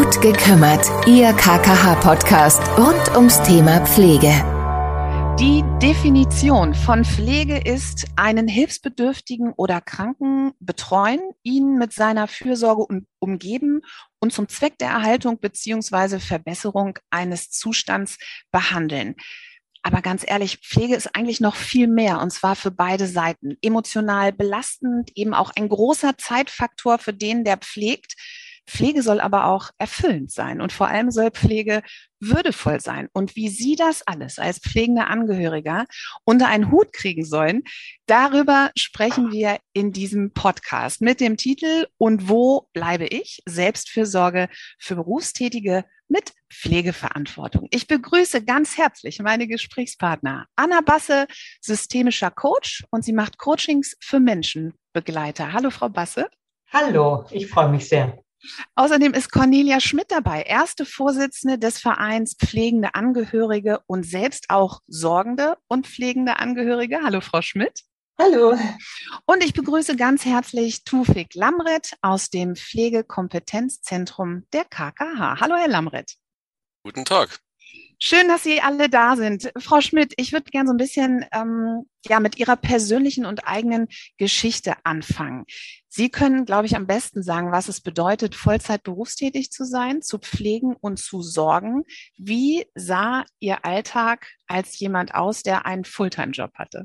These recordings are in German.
Gut gekümmert, Ihr KKH-Podcast rund ums Thema Pflege. Die Definition von Pflege ist, einen Hilfsbedürftigen oder Kranken betreuen, ihn mit seiner Fürsorge umgeben und zum Zweck der Erhaltung bzw. Verbesserung eines Zustands behandeln. Aber ganz ehrlich, Pflege ist eigentlich noch viel mehr, und zwar für beide Seiten. Emotional belastend, eben auch ein großer Zeitfaktor für den, der pflegt. Pflege soll aber auch erfüllend sein, und vor allem soll Pflege würdevoll sein. Und wie Sie das alles als pflegender Angehöriger unter einen Hut kriegen sollen, darüber sprechen wir in diesem Podcast mit dem Titel "Und wo bleibe ich? Selbstfürsorge für Berufstätige mit Pflegeverantwortung". Ich begrüße ganz herzlich meine Gesprächspartner Anna Basse, systemischer Coach, und sie macht Coachings für Menschenbegleiter. Hallo, Frau Basse. Hallo, ich freue mich sehr. Außerdem ist Cornelia Schmidt dabei, erste Vorsitzende des Vereins Pflegende Angehörige und selbst auch sorgende und pflegende Angehörige. Hallo, Frau Schmidt. Hallo. Und ich begrüße ganz herzlich Tufik Lamret aus dem Pflegekompetenzzentrum der KKH. Hallo, Herr Lamret. Guten Tag. Schön, dass Sie alle da sind. Frau Schmidt, ich würde gerne so ein bisschen mit Ihrer persönlichen und eigenen Geschichte anfangen. Sie können, glaube ich, am besten sagen, was es bedeutet, Vollzeit berufstätig zu sein, zu pflegen und zu sorgen. Wie sah Ihr Alltag als jemand aus, der einen Fulltime-Job hatte?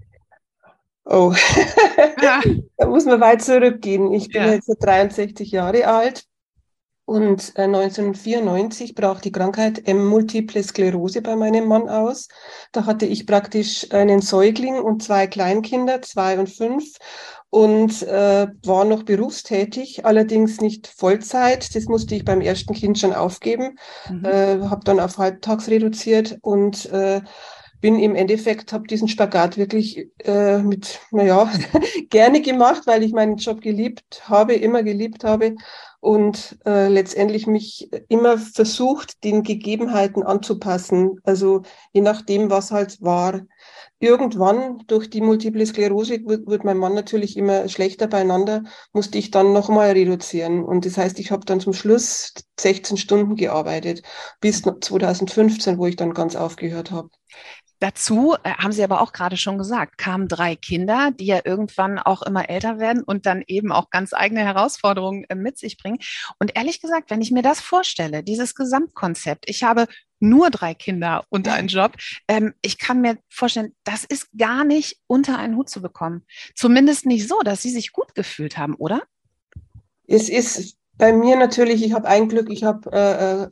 Oh, da muss man weit zurückgehen. Ich bin jetzt 63 Jahre alt. Und 1994 brach die Krankheit Multiple Sklerose bei meinem Mann aus. Da hatte ich praktisch einen Säugling und 2 Kleinkinder, 2 und 5, und war noch berufstätig, allerdings nicht Vollzeit. Das musste ich beim ersten Kind schon aufgeben, habe dann auf halbtags reduziert und bin im Endeffekt, habe diesen Spagat wirklich gerne gemacht, weil ich meinen Job immer geliebt habe, und letztendlich mich immer versucht, den Gegebenheiten anzupassen, also je nachdem, was halt war. Irgendwann durch die Multiple Sklerose wird mein Mann natürlich immer schlechter beieinander, musste ich dann nochmal reduzieren. Und das heißt, ich habe dann zum Schluss 16 Stunden gearbeitet, bis 2015, wo ich dann ganz aufgehört habe. Dazu, haben Sie aber auch gerade schon gesagt, kamen 3 Kinder, die ja irgendwann auch immer älter werden und dann eben auch ganz eigene Herausforderungen mit sich bringen. Und ehrlich gesagt, wenn ich mir das vorstelle, dieses Gesamtkonzept, ich habe nur 3 Kinder und einen Job, ich kann mir vorstellen, das ist gar nicht unter einen Hut zu bekommen. Zumindest nicht so, dass Sie sich gut gefühlt haben, oder? Es ist bei mir natürlich, ich habe ein Glück, ich habe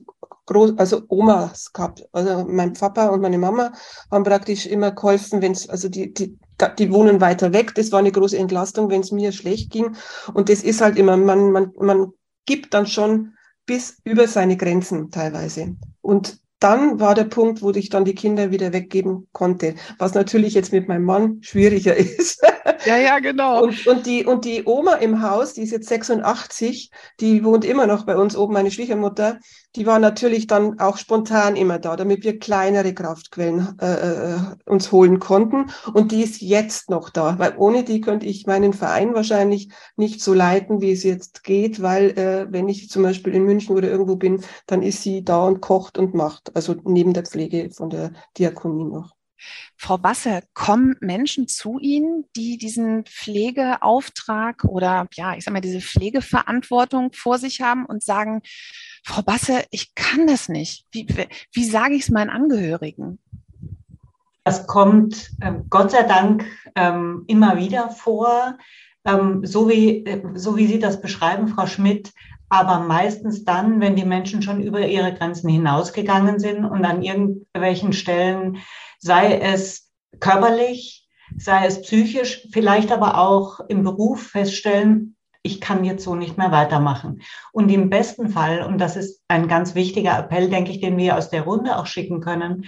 Omas gehabt. Also mein Papa und meine Mama haben praktisch immer geholfen, die wohnen weiter weg. Das war eine große Entlastung, wenn es mir schlecht ging. Und das ist halt immer, man gibt dann schon bis über seine Grenzen teilweise. Und dann war der Punkt, wo ich dann die Kinder wieder weggeben konnte, was natürlich jetzt mit meinem Mann schwieriger ist. Ja, genau. Und die Oma im Haus, die ist jetzt 86, die wohnt immer noch bei uns oben, meine Schwiegermutter, die war natürlich dann auch spontan immer da, damit wir kleinere Kraftquellen uns holen konnten. Und die ist jetzt noch da, weil ohne die könnte ich meinen Verein wahrscheinlich nicht so leiten, wie es jetzt geht, weil wenn ich zum Beispiel in München oder irgendwo bin, dann ist sie da und kocht und macht, also neben der Pflege von der Diakonie noch. Frau Basse, kommen Menschen zu Ihnen, die diesen Pflegeauftrag oder diese Pflegeverantwortung vor sich haben und sagen, Frau Basse, ich kann das nicht. Wie sage ich es meinen Angehörigen? Das kommt Gott sei Dank immer wieder vor, so wie Sie das beschreiben, Frau Schmidt, aber meistens dann, wenn die Menschen schon über ihre Grenzen hinausgegangen sind und an irgendwelchen Stellen, sei es körperlich, sei es psychisch, vielleicht aber auch im Beruf feststellen, ich kann jetzt so nicht mehr weitermachen. Und im besten Fall, und das ist ein ganz wichtiger Appell, denke ich, den wir aus der Runde auch schicken können,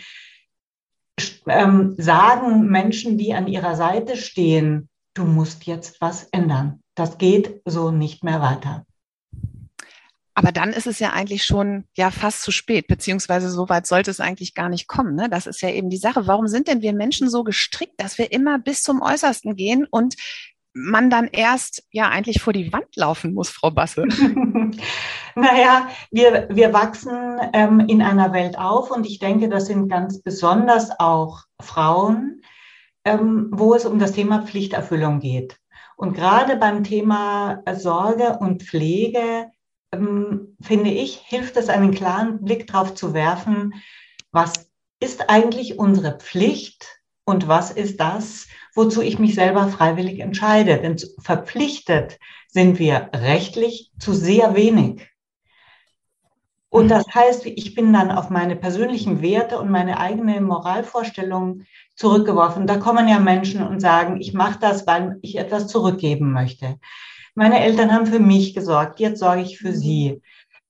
sagen Menschen, die an ihrer Seite stehen, du musst jetzt was ändern. Das geht so nicht mehr weiter. Aber dann ist es ja eigentlich schon fast zu spät, beziehungsweise so weit sollte es eigentlich gar nicht kommen. Ne? Das ist ja eben die Sache. Warum sind denn wir Menschen so gestrickt, dass wir immer bis zum Äußersten gehen und man dann erst eigentlich vor die Wand laufen muss, Frau Basse? Naja, wir wachsen in einer Welt auf und ich denke, das sind ganz besonders auch Frauen, wo es um das Thema Pflichterfüllung geht. Und gerade beim Thema Sorge und Pflege, finde ich, hilft es, einen klaren Blick darauf zu werfen, was ist eigentlich unsere Pflicht und was ist das, wozu ich mich selber freiwillig entscheide. Denn verpflichtet sind wir rechtlich zu sehr wenig. Und das heißt, ich bin dann auf meine persönlichen Werte und meine eigene Moralvorstellung zurückgeworfen. Da kommen ja Menschen und sagen, ich mache das, weil ich etwas zurückgeben möchte. Meine Eltern haben für mich gesorgt, jetzt sorge ich für sie.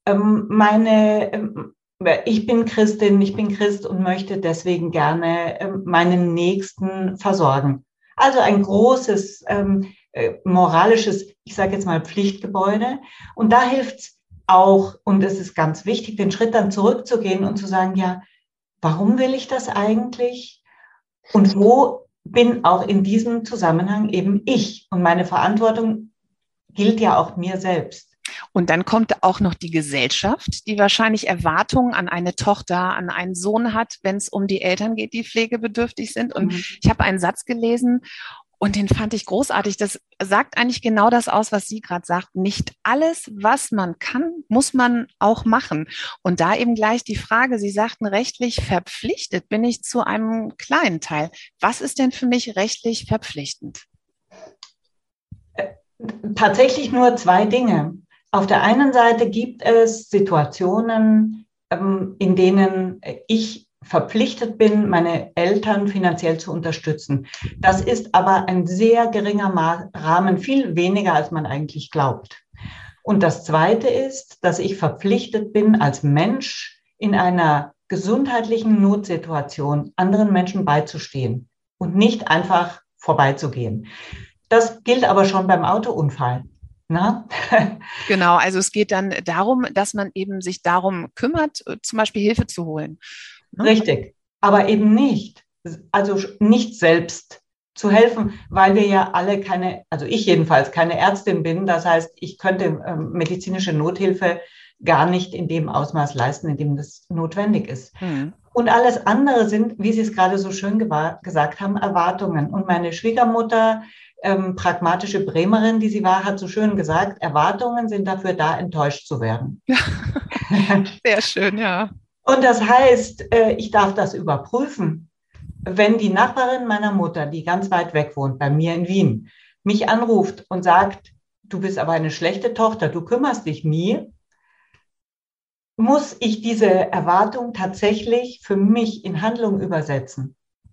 Ich bin Christin, ich bin Christ und möchte deswegen gerne meinen Nächsten versorgen. Also ein großes moralisches, ich sage jetzt mal Pflichtgebäude. Und da hilft es auch, und es ist ganz wichtig, den Schritt dann zurückzugehen und zu sagen, ja, warum will ich das eigentlich? Und wo bin auch in diesem Zusammenhang eben ich? Und meine Verantwortung gilt ja auch mir selbst. Und dann kommt auch noch die Gesellschaft, die wahrscheinlich Erwartungen an eine Tochter, an einen Sohn hat, wenn es um die Eltern geht, die pflegebedürftig sind. Und ich habe einen Satz gelesen, und den fand ich großartig. Das sagt eigentlich genau das aus, was sie gerade sagt. Nicht alles, was man kann, muss man auch machen. Und da eben gleich die Frage, Sie sagten, rechtlich verpflichtet bin ich zu einem kleinen Teil. Was ist denn für mich rechtlich verpflichtend? Tatsächlich nur zwei Dinge. Auf der einen Seite gibt es Situationen, in denen ich verpflichtet bin, meine Eltern finanziell zu unterstützen. Das ist aber ein sehr geringer Rahmen, viel weniger, als man eigentlich glaubt. Und das Zweite ist, dass ich verpflichtet bin, als Mensch in einer gesundheitlichen Notsituation anderen Menschen beizustehen und nicht einfach vorbeizugehen. Das gilt aber schon beim Autounfall. Na? Genau, also es geht dann darum, dass man eben sich darum kümmert, zum Beispiel Hilfe zu holen. Richtig, aber eben nicht, also nicht selbst zu helfen, weil wir ja alle also ich jedenfalls keine Ärztin bin. Das heißt, ich könnte medizinische Nothilfe gar nicht in dem Ausmaß leisten, in dem das notwendig ist. Und alles andere sind, wie Sie es gerade so schön gesagt haben, Erwartungen. Und meine Schwiegermutter, pragmatische Bremerin, die sie war, hat so schön gesagt, Erwartungen sind dafür da, enttäuscht zu werden. Ja. Sehr schön, ja. Und das heißt, ich darf das überprüfen. Wenn die Nachbarin meiner Mutter, die ganz weit weg wohnt, bei mir in Wien, mich anruft und sagt, du bist aber eine schlechte Tochter, du kümmerst dich nie, muss ich diese Erwartung tatsächlich für mich in Handlung übersetzen?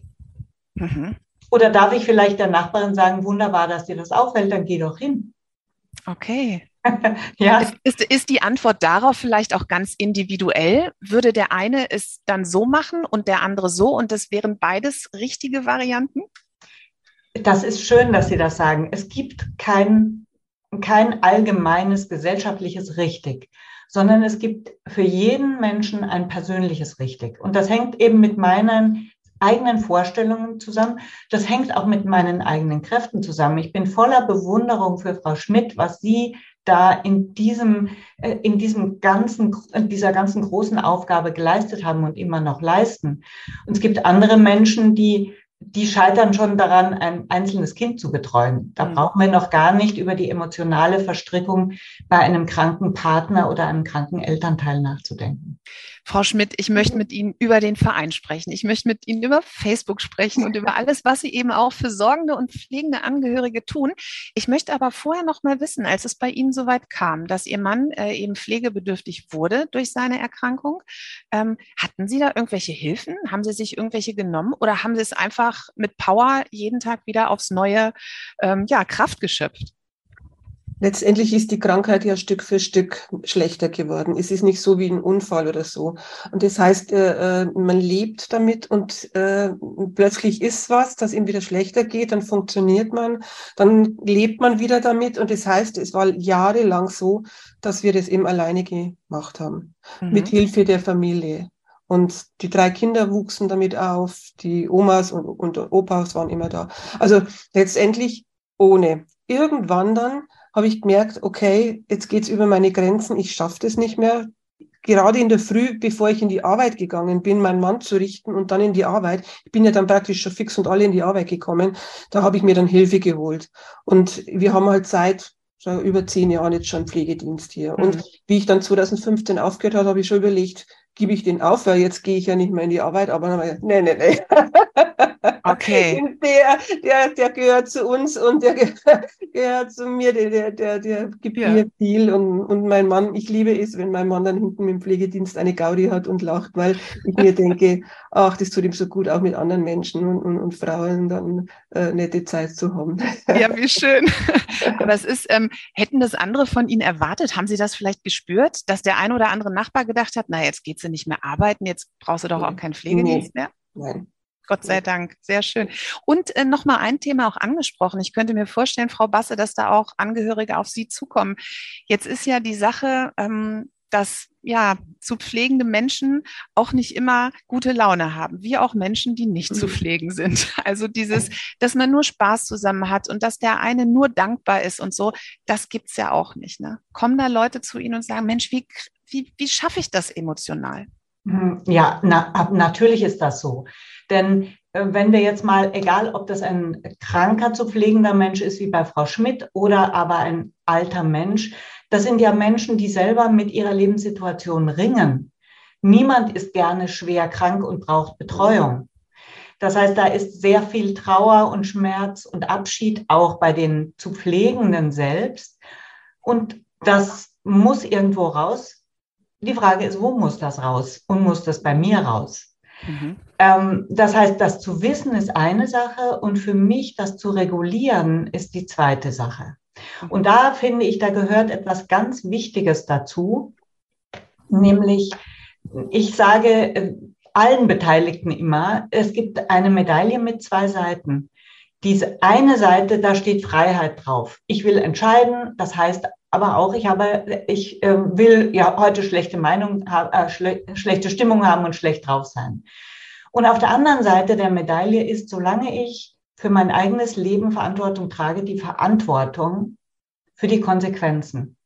Oder darf ich vielleicht der Nachbarin sagen, wunderbar, dass dir das auffällt, dann geh doch hin. Okay. Ja. Ist die Antwort darauf vielleicht auch ganz individuell? Würde der eine es dann so machen und der andere so und das wären beides richtige Varianten? Das ist schön, dass Sie das sagen. Es gibt kein allgemeines gesellschaftliches Richtig, sondern es gibt für jeden Menschen ein persönliches Richtig. Und das hängt eben mit meinen eigenen Vorstellungen zusammen. Das hängt auch mit meinen eigenen Kräften zusammen. Ich bin voller Bewunderung für Frau Schmidt, was sie da in dieser ganzen großen Aufgabe geleistet haben und immer noch leisten. Und es gibt andere Menschen, die scheitern schon daran, ein einzelnes Kind zu betreuen. Da brauchen wir noch gar nicht über die emotionale Verstrickung bei einem kranken Partner oder einem kranken Elternteil nachzudenken. Frau Schmidt, ich möchte mit Ihnen über den Verein sprechen. Ich möchte mit Ihnen über Facebook sprechen und über alles, was Sie eben auch für sorgende und pflegende Angehörige tun. Ich möchte aber vorher noch mal wissen, als es bei Ihnen soweit kam, dass Ihr Mann eben pflegebedürftig wurde durch seine Erkrankung, hatten Sie da irgendwelche Hilfen? Haben Sie sich irgendwelche genommen oder haben Sie es einfach mit Power jeden Tag wieder aufs Neue Kraft geschöpft? Letztendlich ist die Krankheit ja Stück für Stück schlechter geworden. Es ist nicht so wie ein Unfall oder so. Und das heißt, man lebt damit und plötzlich ist was, das ihm wieder schlechter geht, dann funktioniert man, dann lebt man wieder damit. Und das heißt, es war jahrelang so, dass wir das eben alleine gemacht haben, mit Hilfe der Familie. Und die 3 Kinder wuchsen damit auf, die Omas und Opas waren immer da. Also letztendlich ohne. Irgendwann dann habe ich gemerkt, okay, jetzt geht's über meine Grenzen, ich schaffe das nicht mehr. Gerade in der Früh, bevor ich in die Arbeit gegangen bin, meinen Mann zu richten und dann in die Arbeit, ich bin ja dann praktisch schon fix und alle in die Arbeit gekommen, da habe ich mir dann Hilfe geholt. Und wir haben halt seit so über 10 Jahren jetzt schon Pflegedienst hier. Und wie ich dann 2015 aufgehört habe, habe ich schon überlegt, gebe ich den auf, weil jetzt gehe ich ja nicht mehr in die Arbeit, aber dann habe ich gesagt, nee. Okay. Der gehört zu uns und der gehört zu mir, der gibt mir viel und mein Mann, ich liebe es, wenn mein Mann dann hinten im Pflegedienst eine Gaudi hat und lacht, weil ich mir denke, ach, das tut ihm so gut, auch mit anderen Menschen und Frauen dann nette Zeit zu haben. Ja, wie schön. Aber es ist, hätten das andere von Ihnen erwartet? Haben Sie das vielleicht gespürt, dass der ein oder andere Nachbar gedacht hat, na, jetzt geht sie nicht mehr arbeiten, jetzt brauchst du doch auch keinen Pflegedienst mehr? Nein. Gott sei Dank, sehr schön. Und nochmal ein Thema auch angesprochen. Ich könnte mir vorstellen, Frau Basse, dass da auch Angehörige auf Sie zukommen. Jetzt ist ja die Sache, dass ja zu pflegende Menschen auch nicht immer gute Laune haben, wie auch Menschen, die nicht zu pflegen sind. Also dieses, dass man nur Spaß zusammen hat und dass der eine nur dankbar ist und so, das gibt's ja auch nicht. Ne? Kommen da Leute zu Ihnen und sagen, Mensch, wie schaffe ich das emotional? Ja, natürlich ist das so. Denn wenn wir jetzt mal, egal ob das ein kranker zu pflegender Mensch ist, wie bei Frau Schmidt, oder aber ein alter Mensch, das sind ja Menschen, die selber mit ihrer Lebenssituation ringen. Niemand ist gerne schwer krank und braucht Betreuung. Das heißt, da ist sehr viel Trauer und Schmerz und Abschied auch bei den zu Pflegenden selbst. Und das muss irgendwo raus. Die Frage ist, wo muss das raus? Und muss das bei mir raus? Das heißt, das zu wissen ist eine Sache und für mich das zu regulieren ist die zweite Sache. Und da finde ich, da gehört etwas ganz Wichtiges dazu, nämlich ich sage allen Beteiligten immer, es gibt eine Medaille mit 2 Seiten. Diese eine Seite, da steht Freiheit drauf. Ich will entscheiden, das heißt aber auch, ich will ja heute schlechte Stimmung haben und schlecht drauf sein. Und auf der anderen Seite der Medaille ist, solange ich für mein eigenes Leben Verantwortung trage, die Verantwortung für die Konsequenzen.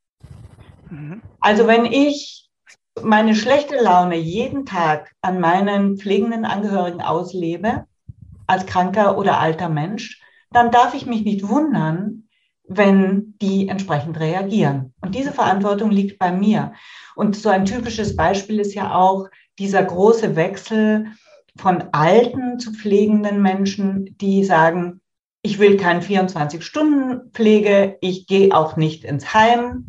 Also wenn ich meine schlechte Laune jeden Tag an meinen pflegenden Angehörigen auslebe, als kranker oder alter Mensch, dann darf ich mich nicht wundern, wenn die entsprechend reagieren. Und diese Verantwortung liegt bei mir. Und so ein typisches Beispiel ist ja auch dieser große Wechsel von alten zu pflegenden Menschen, die sagen, ich will keine 24-Stunden-Pflege, ich gehe auch nicht ins Heim.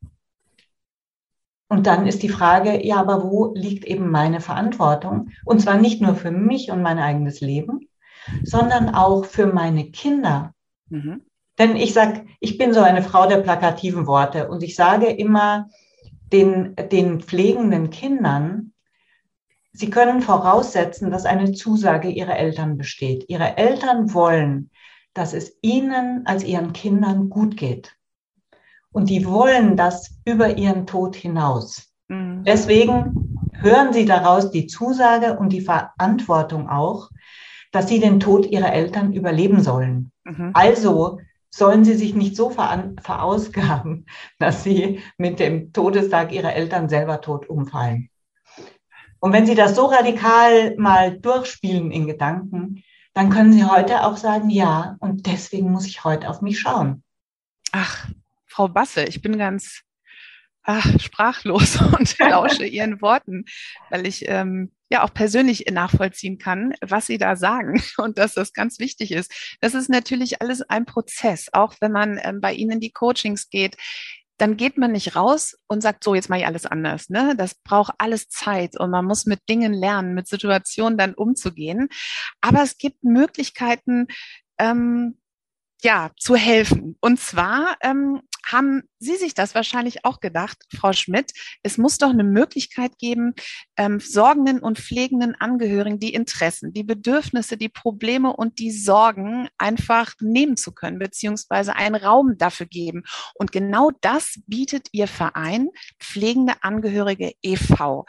Und dann ist die Frage, ja, aber wo liegt eben meine Verantwortung? Und zwar nicht nur für mich und mein eigenes Leben, sondern auch für meine Kinder. Denn ich bin so eine Frau der plakativen Worte und ich sage immer den pflegenden Kindern, sie können voraussetzen, dass eine Zusage ihrer Eltern besteht. Ihre Eltern wollen, dass es ihnen als ihren Kindern gut geht. Und die wollen das über ihren Tod hinaus. Deswegen hören sie daraus die Zusage und die Verantwortung auch, dass sie den Tod ihrer Eltern überleben sollen. Also sollen sie sich nicht so verausgaben, dass sie mit dem Todestag ihrer Eltern selber tot umfallen. Und wenn sie das so radikal mal durchspielen in Gedanken, dann können sie heute auch sagen, ja, und deswegen muss ich heute auf mich schauen. Ach, Frau Basse, ich bin ganz sprachlos und lausche Ihren Worten, weil ich ja auch persönlich nachvollziehen kann, was Sie da sagen und dass das ganz wichtig ist. Das ist natürlich alles ein Prozess, auch wenn man bei Ihnen in die Coachings geht. Dann geht man nicht raus und sagt, so, jetzt mache ich alles anders. Ne? Das braucht alles Zeit und man muss mit Dingen lernen, mit Situationen dann umzugehen. Aber es gibt Möglichkeiten, ja, zu helfen. Und zwar haben Sie sich das wahrscheinlich auch gedacht, Frau Schmidt, es muss doch eine Möglichkeit geben, sorgenden und pflegenden Angehörigen die Interessen, die Bedürfnisse, die Probleme und die Sorgen einfach nehmen zu können, beziehungsweise einen Raum dafür geben. Und genau das bietet Ihr Verein Pflegende Angehörige e.V.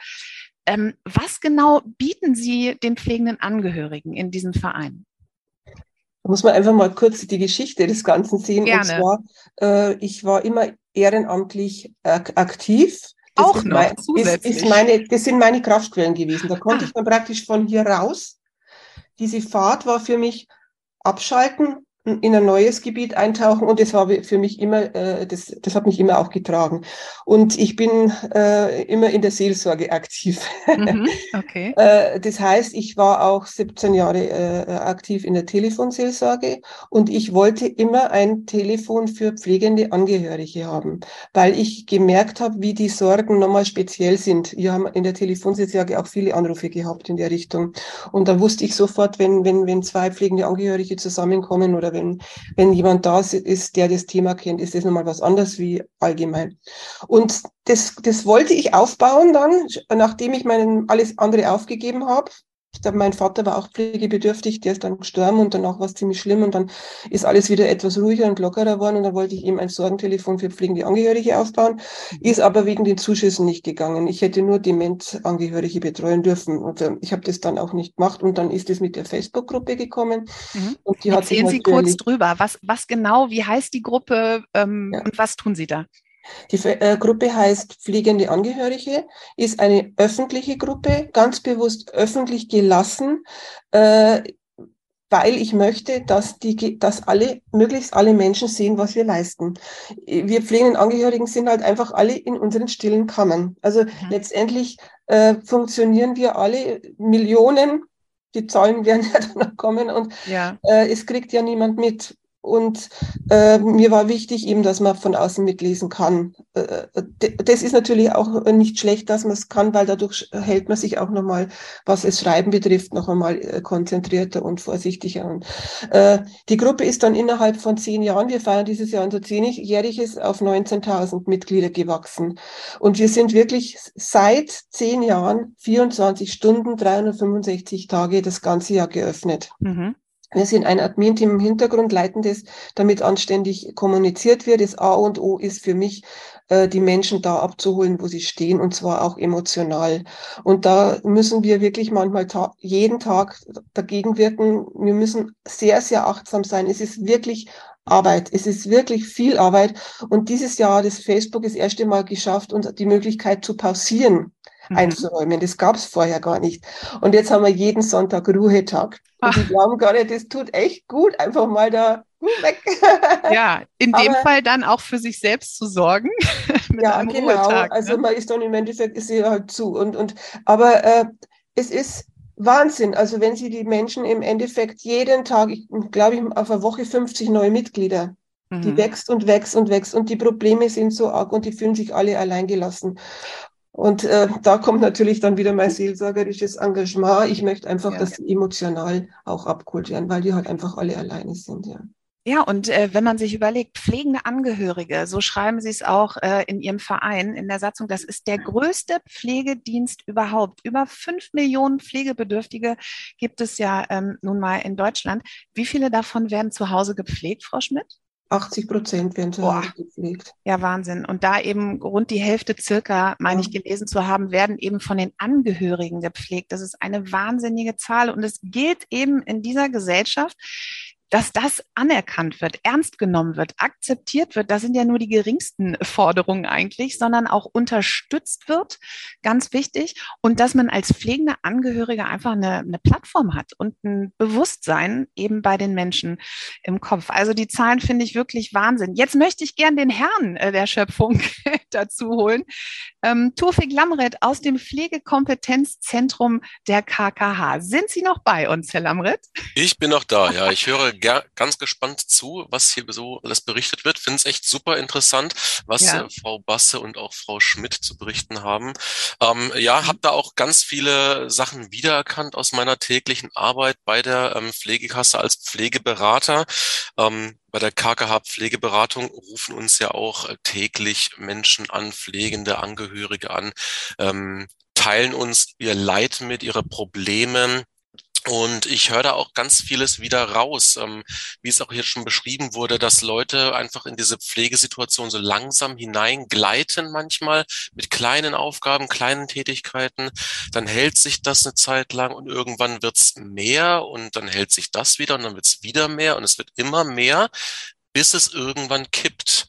Was genau bieten Sie den pflegenden Angehörigen in diesem Verein? Da muss man einfach mal kurz die Geschichte des Ganzen sehen. Gerne. Und zwar, ich war immer ehrenamtlich aktiv. Auch noch zusätzlich. Das sind meine Kraftquellen gewesen. Da konnte ich dann praktisch von hier raus. Diese Fahrt war für mich abschalten, in ein neues Gebiet eintauchen, und das war für mich immer, das hat mich immer auch getragen. Und ich bin immer in der Seelsorge aktiv. Okay. Das heißt, ich war auch 17 Jahre aktiv in der Telefonseelsorge, und ich wollte immer ein Telefon für pflegende Angehörige haben, weil ich gemerkt habe, wie die Sorgen nochmal speziell sind. Wir haben in der Telefonseelsorge auch viele Anrufe gehabt in der Richtung. Und da wusste ich sofort, wenn zwei pflegende Angehörige zusammenkommen oder wenn jemand da ist, der das Thema kennt, ist das nochmal was anderes wie allgemein. Und das wollte ich aufbauen dann, nachdem ich alles andere aufgegeben habe. Mein Vater war auch pflegebedürftig, der ist dann gestorben, und danach war es ziemlich schlimm, und dann ist alles wieder etwas ruhiger und lockerer geworden, und dann wollte ich eben ein Sorgentelefon für pflegende Angehörige aufbauen, ist aber wegen den Zuschüssen nicht gegangen. Ich hätte nur Demenzangehörige betreuen dürfen, und ich habe das dann auch nicht gemacht, und dann ist es mit der Facebook-Gruppe gekommen. Und die erzählen Sie kurz drüber, was genau, wie heißt die Gruppe und was tun Sie da? Die Gruppe heißt Pflegende Angehörige, ist eine öffentliche Gruppe, ganz bewusst öffentlich gelassen, weil ich möchte, dass möglichst alle Menschen sehen, was wir leisten. Wir pflegenden Angehörigen sind halt einfach alle in unseren stillen Kammern. Also letztendlich funktionieren wir alle Millionen, die Zahlen werden ja dann noch kommen, und es kriegt ja niemand mit. Und mir war wichtig eben, dass man von außen mitlesen kann. Das ist natürlich auch nicht schlecht, dass man es kann, weil dadurch hält man sich auch nochmal, was das Schreiben betrifft, noch einmal konzentrierter und vorsichtiger. Und die Gruppe ist dann innerhalb von 10 Jahren, wir feiern dieses Jahr unser 10-jähriges, auf 19.000 Mitglieder gewachsen. Und wir sind wirklich seit 10 Jahren 24 Stunden, 365 Tage das ganze Jahr geöffnet. Wir sind ein Admin-Team im Hintergrund, leiten das, damit anständig kommuniziert wird. Das A und O ist für mich, die Menschen da abzuholen, wo sie stehen, und zwar auch emotional. Und da müssen wir wirklich manchmal jeden Tag dagegen wirken. Wir müssen sehr, sehr achtsam sein. Es ist wirklich Arbeit. Es ist wirklich viel Arbeit. Und dieses Jahr hat das Facebook das erste Mal geschafft, uns die Möglichkeit zu pausieren einzuräumen. Das gab es vorher gar nicht. Und jetzt haben wir jeden Sonntag Ruhetag. Und die glauben gar nicht, das tut echt gut, einfach mal da weg. Ja, in dem Fall dann auch für sich selbst zu sorgen. Mit einem genau. Ruhetag, also man ist dann im Endeffekt, ist sie halt zu. Aber es ist Wahnsinn. Also wenn Sie die Menschen im Endeffekt jeden Tag, ich glaube, auf eine Woche 50 neue Mitglieder, die wächst und wächst und wächst, und die Probleme sind so arg, und die fühlen sich alle alleingelassen. Und da kommt natürlich dann wieder mein seelsorgerisches Engagement. Ich möchte einfach, dass sie emotional auch abgeholt werden, weil die halt einfach alle alleine sind, ja. Ja, und wenn man sich überlegt, pflegende Angehörige, so schreiben Sie es auch in Ihrem Verein in der Satzung, das ist der größte Pflegedienst überhaupt. Über 5 Millionen Pflegebedürftige gibt es ja nun mal in Deutschland. Wie viele davon werden zu Hause gepflegt, Frau Schmidt? 80% werden zu Hause gepflegt. Ja, Wahnsinn. Und da eben rund die Hälfte circa, meine ich gelesen zu haben, werden eben von den Angehörigen gepflegt. Das ist eine wahnsinnige Zahl. Und es gilt eben in dieser Gesellschaft, dass das anerkannt wird, ernst genommen wird, akzeptiert wird. Das sind ja nur die geringsten Forderungen eigentlich, sondern auch unterstützt wird, ganz wichtig. Und dass man als pflegender Angehöriger einfach eine Plattform hat und ein Bewusstsein eben bei den Menschen im Kopf. Also die Zahlen finde ich wirklich Wahnsinn. Jetzt möchte ich gern den Herrn der Schöpfung dazu holen. Tufik Lamret aus dem Pflegekompetenzzentrum der KKH. Sind Sie noch bei uns, Herr Lamret? Ich bin noch da, ja. Ich höre ganz gespannt zu, was hier so alles berichtet wird. Finde es echt super interessant, was Frau Basse und auch Frau Schmidt zu berichten haben. Habe da auch ganz viele Sachen wiedererkannt aus meiner täglichen Arbeit bei der Pflegekasse als Pflegeberater. Bei der KKH Pflegeberatung rufen uns ja auch täglich Menschen an, pflegende Angehörige an, teilen uns ihr Leid mit, ihre Probleme. Und ich höre da auch ganz vieles wieder raus, wie es auch hier schon beschrieben wurde, dass Leute einfach in diese Pflegesituation so langsam hineingleiten manchmal mit kleinen Aufgaben, kleinen Tätigkeiten. Dann hält sich das eine Zeit lang und irgendwann wird's mehr und dann hält sich das wieder und dann wird's wieder mehr und es wird immer mehr, bis es irgendwann kippt.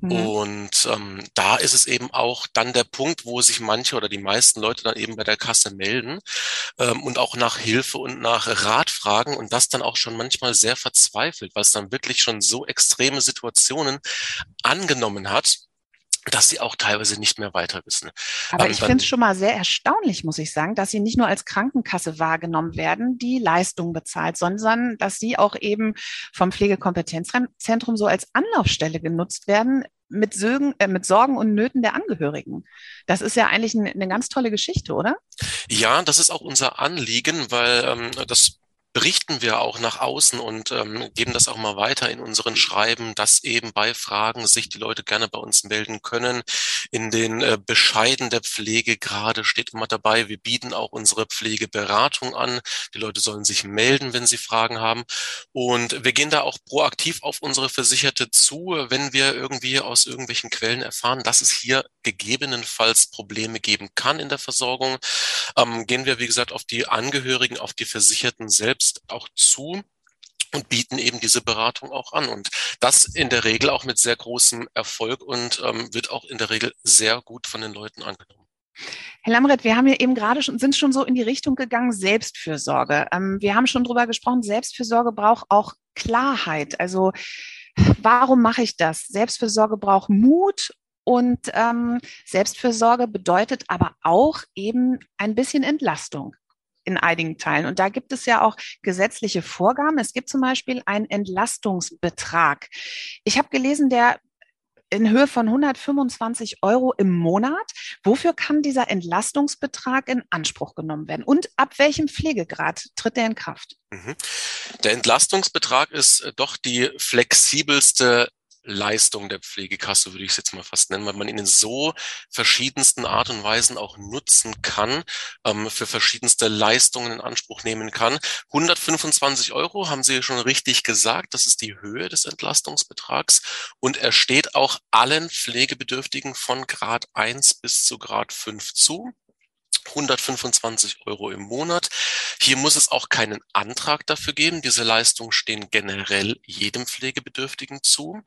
Und da ist es eben auch dann der Punkt, wo sich manche oder die meisten Leute dann eben bei der Kasse melden und auch nach Hilfe und nach Rat fragen und das dann auch schon manchmal sehr verzweifelt, weil es dann wirklich schon so extreme Situationen angenommen hat, dass sie auch teilweise nicht mehr weiter wissen. Aber ich finde es schon mal sehr erstaunlich, muss ich sagen, dass sie nicht nur als Krankenkasse wahrgenommen werden, die Leistungen bezahlt, sondern dass sie auch eben vom Pflegekompetenzzentrum so als Anlaufstelle genutzt werden mit Sorgen und Nöten der Angehörigen. Das ist ja eigentlich eine ganz tolle Geschichte, oder? Ja, das ist auch unser Anliegen, weil das berichten wir auch nach außen und geben das auch mal weiter in unseren Schreiben, dass eben bei Fragen sich die Leute gerne bei uns melden können. In den Bescheiden der Pflege gerade steht immer dabei, wir bieten auch unsere Pflegeberatung an. Die Leute sollen sich melden, wenn sie Fragen haben. Und wir gehen da auch proaktiv auf unsere Versicherte zu, wenn wir irgendwie aus irgendwelchen Quellen erfahren, dass es hier gegebenenfalls Probleme geben kann in der Versorgung. Gehen wir, wie gesagt, auf die Angehörigen, auf die Versicherten selbst auch zu und bieten eben diese Beratung auch an. Und das in der Regel auch mit sehr großem Erfolg und wird auch in der Regel sehr gut von den Leuten angenommen. Herr Lamreth, wir haben ja eben sind schon so in die Richtung gegangen, Selbstfürsorge. Wir haben schon drüber gesprochen, Selbstfürsorge braucht auch Klarheit. Also warum mache ich das? Selbstfürsorge braucht Mut. Und Selbstfürsorge bedeutet aber auch eben ein bisschen Entlastung in einigen Teilen. Und da gibt es ja auch gesetzliche Vorgaben. Es gibt zum Beispiel einen Entlastungsbetrag. Ich habe gelesen, der in Höhe von 125 € im Monat. Wofür kann dieser Entlastungsbetrag in Anspruch genommen werden? Und ab welchem Pflegegrad tritt der in Kraft? Der Entlastungsbetrag ist doch die flexibelste Leistung der Pflegekasse, würde ich es jetzt mal fast nennen, weil man ihn in so verschiedensten Art und Weisen auch nutzen kann, für verschiedenste Leistungen in Anspruch nehmen kann. 125 € haben Sie schon richtig gesagt, das ist die Höhe des Entlastungsbetrags und er steht auch allen Pflegebedürftigen von Grad 1 bis zu Grad 5 zu. 125 € im Monat. Hier muss es auch keinen Antrag dafür geben. Diese Leistungen stehen generell jedem Pflegebedürftigen zu.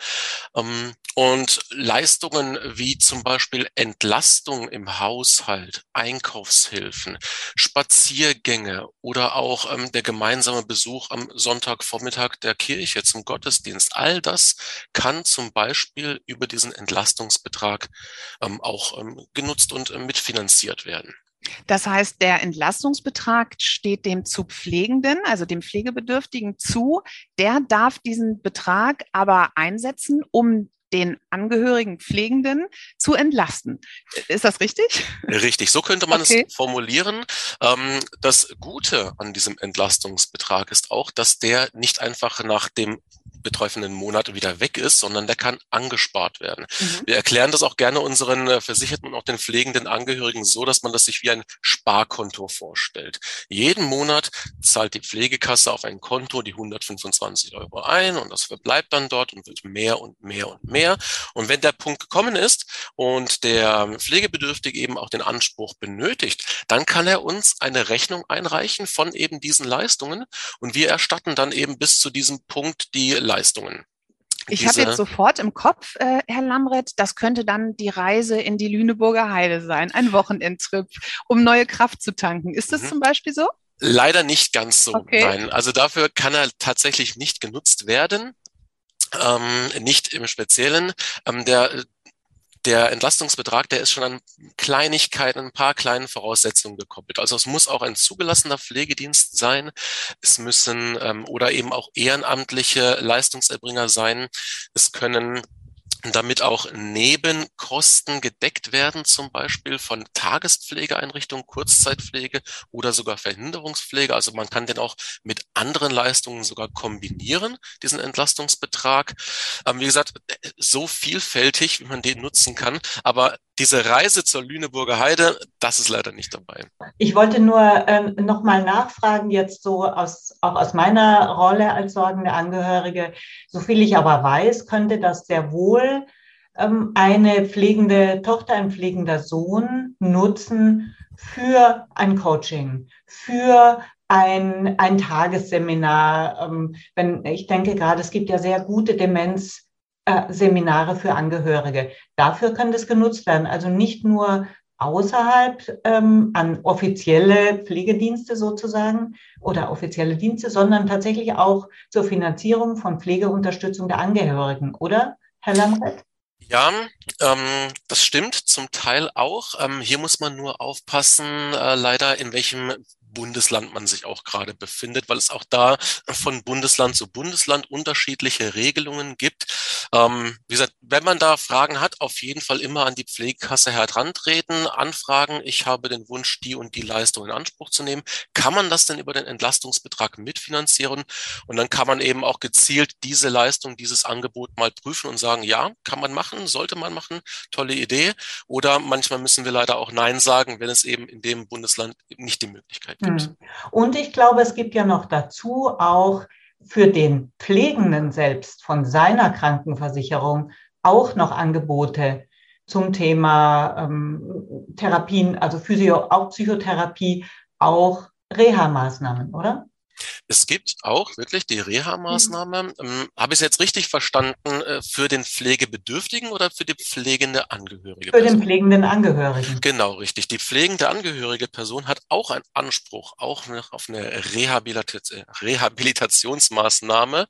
Und Leistungen wie zum Beispiel Entlastung im Haushalt, Einkaufshilfen, Spaziergänge oder auch der gemeinsame Besuch am Sonntagvormittag der Kirche zum Gottesdienst, all das kann zum Beispiel über diesen Entlastungsbetrag auch genutzt und mitfinanziert werden. Das heißt, der Entlastungsbetrag steht dem zu Pflegenden, also dem Pflegebedürftigen zu. Der darf diesen Betrag aber einsetzen, um den angehörigen Pflegenden zu entlasten. Ist das richtig? Richtig, so könnte man es formulieren. Das Gute an diesem Entlastungsbetrag ist auch, dass der nicht einfach nach dem betreffenden Monat wieder weg ist, sondern der kann angespart werden. Wir erklären das auch gerne unseren Versicherten und auch den pflegenden Angehörigen so, dass man das sich wie ein Sparkonto vorstellt. Jeden Monat zahlt die Pflegekasse auf ein Konto die 125 € ein und das verbleibt dann dort und wird mehr und mehr und mehr. Und wenn der Punkt gekommen ist und der Pflegebedürftige eben auch den Anspruch benötigt, dann kann er uns eine Rechnung einreichen von eben diesen Leistungen und wir erstatten dann eben bis zu diesem Punkt die Leistungen. Ich habe jetzt sofort im Kopf, Herr Lamreth, das könnte dann die Reise in die Lüneburger Heide sein, ein Wochenendtrip, um neue Kraft zu tanken. Ist das zum Beispiel so? Leider nicht ganz so, nein. Also dafür kann er tatsächlich nicht genutzt werden, nicht im Speziellen. Der Entlastungsbetrag, der ist schon an Kleinigkeiten, ein paar kleinen Voraussetzungen gekoppelt. Also es muss auch ein zugelassener Pflegedienst sein. Es müssen oder eben auch ehrenamtliche Leistungserbringer sein. Es können damit auch Nebenkosten gedeckt werden, zum Beispiel von Tagespflegeeinrichtungen, Kurzzeitpflege oder sogar Verhinderungspflege. Also man kann den auch mit anderen Leistungen sogar kombinieren, diesen Entlastungsbetrag. Wie gesagt, so vielfältig, wie man den nutzen kann. Aber diese Reise zur Lüneburger Heide, das ist leider nicht dabei. Ich wollte nur noch mal nachfragen, jetzt so auch aus meiner Rolle als sorgende Angehörige. Soviel ich aber weiß, könnte das sehr wohl eine pflegende Tochter, ein pflegender Sohn nutzen für ein Coaching, für ein Tagesseminar. Ich denke gerade, es gibt ja sehr gute Demenzseminare für Angehörige. Dafür kann das genutzt werden. Also nicht nur außerhalb an offizielle Pflegedienste sozusagen oder offizielle Dienste, sondern tatsächlich auch zur Finanzierung von Pflegeunterstützung der Angehörigen, oder, Herr Lamret? Ja, das stimmt zum Teil auch. Hier muss man nur aufpassen, leider in welchem Bundesland man sich auch gerade befindet, weil es auch da von Bundesland zu Bundesland unterschiedliche Regelungen gibt. Wie gesagt, wenn man da Fragen hat, auf jeden Fall immer an die Pflegekasse herantreten, anfragen, ich habe den Wunsch, die und die Leistung in Anspruch zu nehmen. Kann man das denn über den Entlastungsbetrag mitfinanzieren? Und dann kann man eben auch gezielt diese Leistung, dieses Angebot mal prüfen und sagen, ja, kann man machen, sollte man machen, tolle Idee. Oder manchmal müssen wir leider auch Nein sagen, wenn es eben in dem Bundesland nicht die Möglichkeit gibt. Und ich glaube, es gibt ja noch dazu auch für den Pflegenden selbst von seiner Krankenversicherung auch noch Angebote zum Thema Therapien, also auch Psychotherapie, auch Reha-Maßnahmen, oder? Es gibt auch wirklich die Reha-Maßnahme. Habe ich es jetzt richtig verstanden, für den Pflegebedürftigen oder für die pflegende Angehörige Person? Für den pflegenden Angehörigen. Genau, richtig. Die pflegende angehörige Person hat auch einen Anspruch, auch auf eine Rehabilitationsmaßnahme.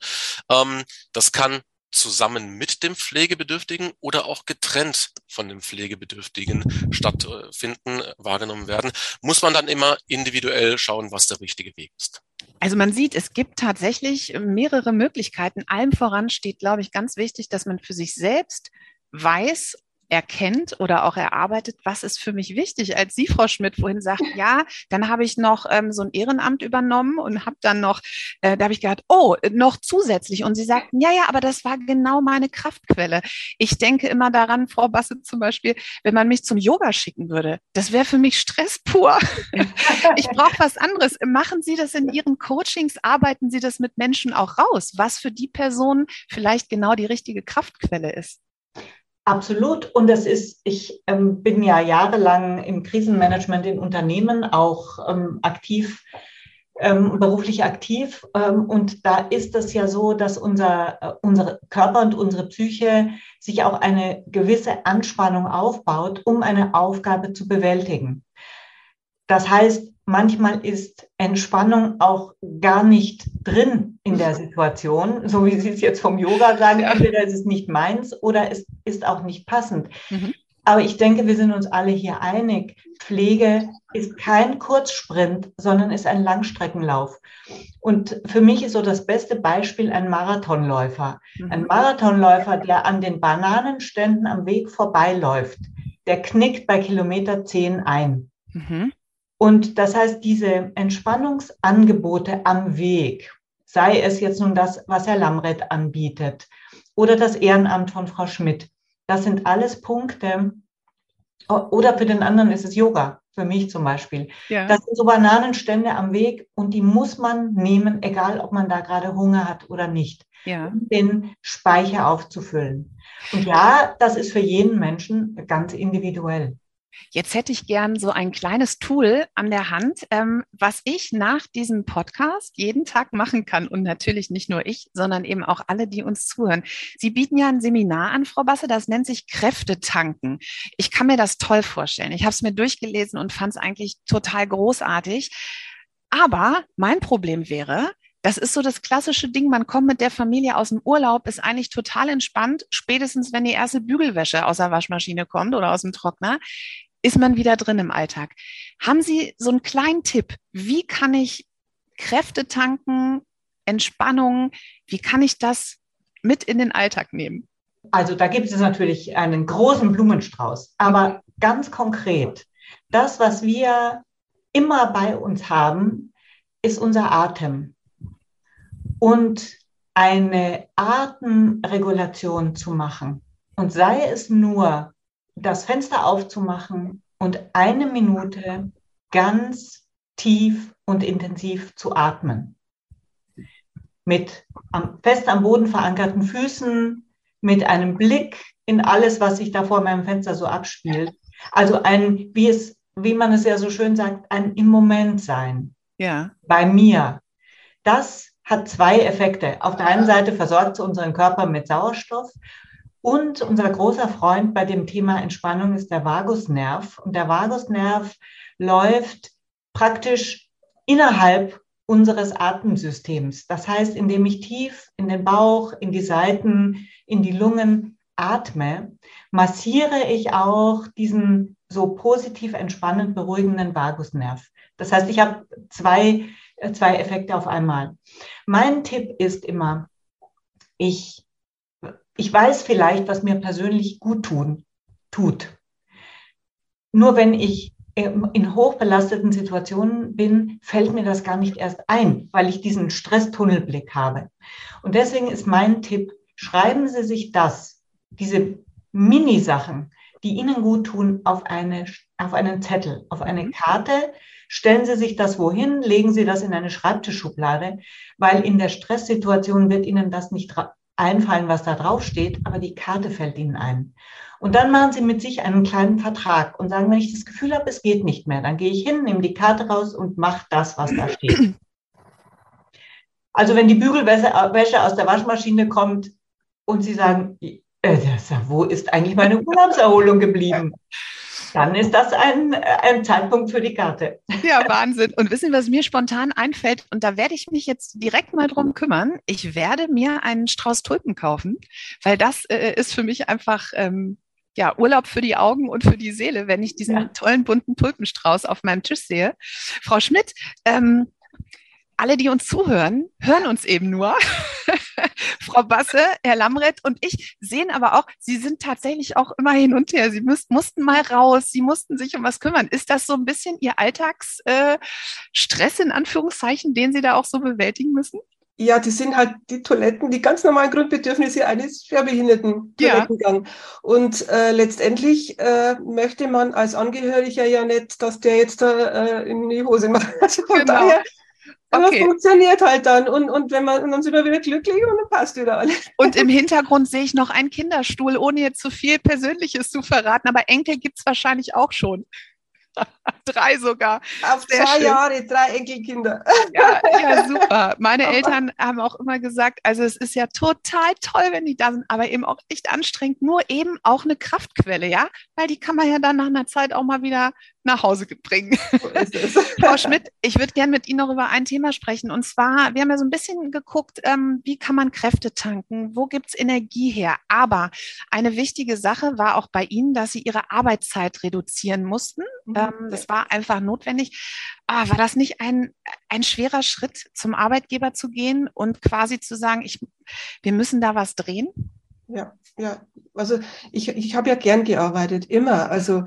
Das kann zusammen mit dem Pflegebedürftigen oder auch getrennt von dem Pflegebedürftigen stattfinden, wahrgenommen werden. Muss man dann immer individuell schauen, was der richtige Weg ist. Also man sieht, es gibt tatsächlich mehrere Möglichkeiten. Allem voran steht, glaube ich, ganz wichtig, dass man für sich selbst weiß, erkennt oder auch erarbeitet, was ist für mich wichtig, als Sie, Frau Schmidt, vorhin sagt, ja, dann habe ich noch so ein Ehrenamt übernommen und habe dann noch, da habe ich gedacht, oh, noch zusätzlich. Und Sie sagten, ja, aber das war genau meine Kraftquelle. Ich denke immer daran, Frau Basse zum Beispiel, wenn man mich zum Yoga schicken würde, das wäre für mich Stress pur. Ich brauche was anderes. Machen Sie das in Ihren Coachings? Arbeiten Sie das mit Menschen auch raus, was für die Person vielleicht genau die richtige Kraftquelle ist? Absolut. Und ich bin ja jahrelang im Krisenmanagement in Unternehmen auch aktiv, beruflich aktiv. Und da ist es ja so, dass unser Körper und unsere Psyche sich auch eine gewisse Anspannung aufbaut, um eine Aufgabe zu bewältigen. Das heißt, manchmal ist Entspannung auch gar nicht drin in der Situation, so wie Sie es jetzt vom Yoga sagen, entweder ist es nicht meins oder es ist auch nicht passend. Aber ich denke, wir sind uns alle hier einig, Pflege ist kein Kurzsprint, sondern ist ein Langstreckenlauf. Und für mich ist so das beste Beispiel ein Marathonläufer. Ein Marathonläufer, der an den Bananenständen am Weg vorbeiläuft, der knickt bei Kilometer 10 ein. Und das heißt, diese Entspannungsangebote am Weg, sei es jetzt nun das, was Herr Lamret anbietet oder das Ehrenamt von Frau Schmidt, das sind alles Punkte, oder für den anderen ist es Yoga, für mich zum Beispiel. Ja. Das sind so Bananenstände am Weg und die muss man nehmen, egal ob man da gerade Hunger hat oder nicht, um den Speicher aufzufüllen. Und ja, das ist für jeden Menschen ganz individuell. Jetzt hätte ich gern so ein kleines Tool an der Hand, was ich nach diesem Podcast jeden Tag machen kann. Und natürlich nicht nur ich, sondern eben auch alle, die uns zuhören. Sie bieten ja ein Seminar an, Frau Basse, das nennt sich Kräftetanken. Ich kann mir das toll vorstellen. Ich habe es mir durchgelesen und fand es eigentlich total großartig. Aber mein Problem wäre, das ist so das klassische Ding, man kommt mit der Familie aus dem Urlaub, ist eigentlich total entspannt. Spätestens, wenn die erste Bügelwäsche aus der Waschmaschine kommt oder aus dem Trockner, ist man wieder drin im Alltag. Haben Sie so einen kleinen Tipp? Wie kann ich Kräfte tanken, Entspannung, wie kann ich das mit in den Alltag nehmen? Also da gibt es natürlich einen großen Blumenstrauß, aber ganz konkret, das, was wir immer bei uns haben, ist unser Atem. Und eine Atemregulation zu machen. Und sei es nur das Fenster aufzumachen und 1 Minute ganz tief und intensiv zu atmen. Mit fest am Boden verankerten Füßen, mit einem Blick in alles, was sich da vor meinem Fenster so abspielt. Also wie man es ja so schön sagt, ein im Moment sein. Ja. Bei mir. Das hat 2 Effekte. Auf der einen Seite versorgt es unseren Körper mit Sauerstoff und unser großer Freund bei dem Thema Entspannung ist der Vagusnerv. Und der Vagusnerv läuft praktisch innerhalb unseres Atemsystems. Das heißt, indem ich tief in den Bauch, in die Seiten, in die Lungen atme, massiere ich auch diesen so positiv entspannend beruhigenden Vagusnerv. Das heißt, ich habe zwei Effekte auf einmal. Mein Tipp ist immer, ich weiß vielleicht, was mir persönlich gut tut. Nur wenn ich in hochbelasteten Situationen bin, fällt mir das gar nicht erst ein, weil ich diesen Stresstunnelblick habe. Und deswegen ist mein Tipp, schreiben Sie sich diese Mini-Sachen, die Ihnen gut tun, auf einen Zettel, auf eine Karte. Stellen Sie sich das wohin, legen Sie das in eine Schreibtischschublade, weil in der Stresssituation wird Ihnen das nicht einfallen, was da drauf steht, aber die Karte fällt Ihnen ein. Und dann machen Sie mit sich einen kleinen Vertrag und sagen, wenn ich das Gefühl habe, es geht nicht mehr, dann gehe ich hin, nehme die Karte raus und mache das, was da steht. Also wenn die Bügelwäsche aus der Waschmaschine kommt und Sie sagen, wo ist eigentlich meine Urlaubserholung geblieben? Dann ist das ein Zeitpunkt für die Karte. Ja, Wahnsinn. Und wissen Sie, was mir spontan einfällt? Und da werde ich mich jetzt direkt mal drum kümmern. Ich werde mir einen Strauß Tulpen kaufen, weil das ist für mich einfach Urlaub für die Augen und für die Seele, wenn ich diesen tollen bunten Tulpenstrauß auf meinem Tisch sehe. Frau Schmidt, alle, die uns zuhören, hören uns eben nur. Frau Basse, Herr Lamreth und ich sehen aber auch, Sie sind tatsächlich auch immer hin und her. Sie mussten mal raus, Sie mussten sich um was kümmern. Ist das so ein bisschen Ihr Alltagsstress in Anführungszeichen, den Sie da auch so bewältigen müssen? Ja, das sind halt die Toiletten, die ganz normalen Grundbedürfnisse eines schwerbehinderten Toilettengang. Ja. Und letztendlich möchte man als Angehöriger ja nicht, dass der jetzt da in die Hose macht. Also von daher, aber es funktioniert halt dann. Und dann sind wir wieder glücklich und dann passt wieder alles. Und im Hintergrund sehe ich noch einen Kinderstuhl, ohne jetzt zu viel Persönliches zu verraten. Aber Enkel gibt es wahrscheinlich auch schon. 3 sogar. Auf 2 Jahre, 3 Enkelkinder. Ja, super. Meine Eltern haben auch immer gesagt, also es ist ja total toll, wenn die da sind, aber eben auch echt anstrengend, nur eben auch eine Kraftquelle, ja, weil die kann man ja dann nach einer Zeit auch mal wieder nach Hause bringen. So ist es. Frau Schmidt, ich würde gerne mit Ihnen noch über ein Thema sprechen, und zwar, wir haben ja so ein bisschen geguckt, wie kann man Kräfte tanken, wo gibt es Energie her, aber eine wichtige Sache war auch bei Ihnen, dass Sie Ihre Arbeitszeit reduzieren mussten. Das war einfach notwendig. War das nicht ein schwerer Schritt, zum Arbeitgeber zu gehen und quasi zu sagen, wir müssen da was drehen? Ja. Also ich habe ja gern gearbeitet, immer. Also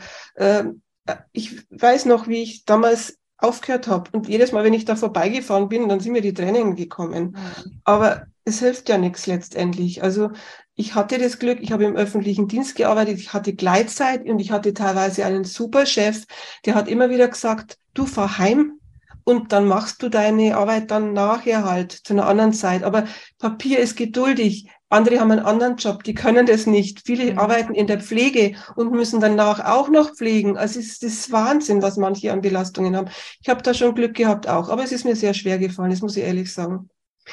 ich weiß noch, wie ich damals aufgehört habe. Und jedes Mal, wenn ich da vorbeigefahren bin, dann sind mir die Tränen gekommen. Aber es hilft ja nichts letztendlich. Also ich hatte das Glück, ich habe im öffentlichen Dienst gearbeitet, ich hatte Gleitzeit und ich hatte teilweise einen super Chef, der hat immer wieder gesagt, du fahr heim und dann machst du deine Arbeit dann nachher halt zu einer anderen Zeit. Aber Papier ist geduldig. Andere haben einen anderen Job, die können das nicht. Viele arbeiten in der Pflege und müssen danach auch noch pflegen. Also es ist Wahnsinn, was manche an Belastungen haben. Ich habe da schon Glück gehabt auch, aber es ist mir sehr schwer gefallen, das muss ich ehrlich sagen.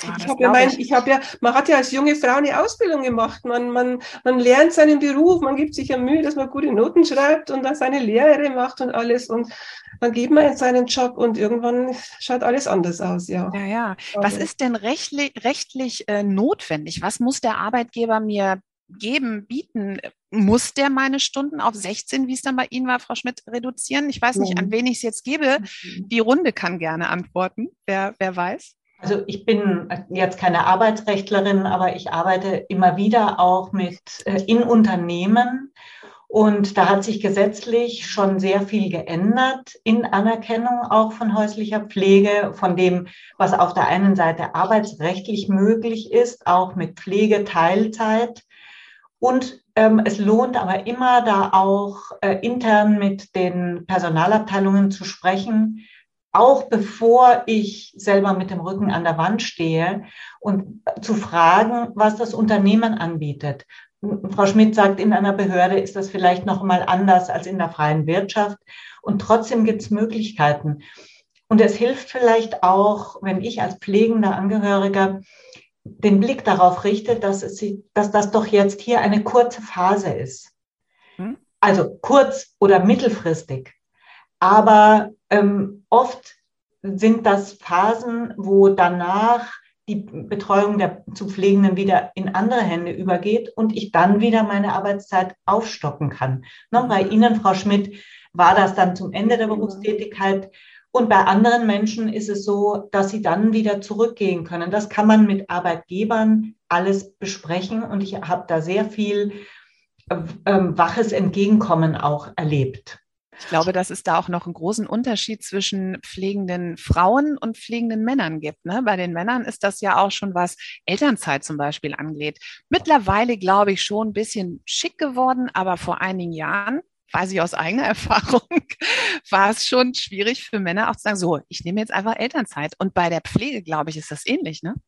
Man hat ja als junge Frau eine Ausbildung gemacht. Man lernt seinen Beruf, man gibt sich ja Mühe, dass man gute Noten schreibt und dann seine Lehre macht und alles. Und dann geht man in seinen Job und irgendwann schaut alles anders aus, ja. Ja. Was ist denn rechtlich notwendig? Was muss der Arbeitgeber mir bieten? Muss der meine Stunden auf 16, wie es dann bei Ihnen war, Frau Schmidt, reduzieren? Ich weiß nicht, an wen ich es jetzt gebe. Die Runde kann gerne antworten. Wer weiß? Also ich bin jetzt keine Arbeitsrechtlerin, aber ich arbeite immer wieder auch in Unternehmen. Und da hat sich gesetzlich schon sehr viel geändert in Anerkennung auch von häuslicher Pflege, von dem, was auf der einen Seite arbeitsrechtlich möglich ist, auch mit Pflegeteilzeit. Und Es lohnt aber immer, da auch intern mit den Personalabteilungen zu sprechen, auch bevor ich selber mit dem Rücken an der Wand stehe und zu fragen, was das Unternehmen anbietet. Frau Schmidt sagt, in einer Behörde ist das vielleicht noch mal anders als in der freien Wirtschaft. Und trotzdem gibt es Möglichkeiten. Und es hilft vielleicht auch, wenn ich als pflegender Angehöriger den Blick darauf richte, dass das doch jetzt hier eine kurze Phase ist. Also kurz- oder mittelfristig. Aber oft sind das Phasen, wo danach die Betreuung der zu Pflegenden wieder in andere Hände übergeht und ich dann wieder meine Arbeitszeit aufstocken kann. Bei Ihnen, Frau Schmidt, war das dann zum Ende der Berufstätigkeit. Und bei anderen Menschen ist es so, dass sie dann wieder zurückgehen können. Das kann man mit Arbeitgebern alles besprechen. Und ich habe da sehr viel waches Entgegenkommen auch erlebt. Ich glaube, dass es da auch noch einen großen Unterschied zwischen pflegenden Frauen und pflegenden Männern gibt. Ne? Bei den Männern ist das ja auch schon, was Elternzeit zum Beispiel angeht. Mittlerweile, glaube ich, schon ein bisschen schick geworden, aber vor einigen Jahren, weiß ich aus eigener Erfahrung, war es schon schwierig für Männer auch zu sagen, so, ich nehme jetzt einfach Elternzeit. Und bei der Pflege, glaube ich, ist das ähnlich, ne?